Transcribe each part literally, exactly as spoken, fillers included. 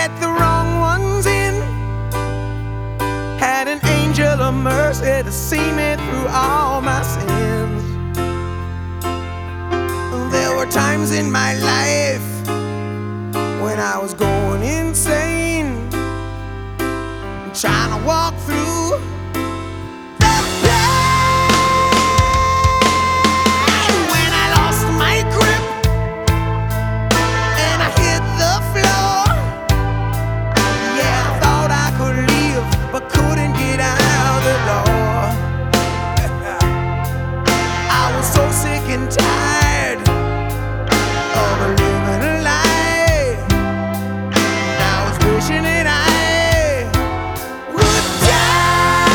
let the wrong ones in. Had an angel of mercy to see me through all my sins. There were times in my life when I was going insane, trying to walk through the pain. When I lost my grip and I hit the floor, yeah, I thought I could leave but couldn't get out the door. I was so sick and tired of living a lie. I was wishing that I would die.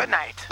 Good night.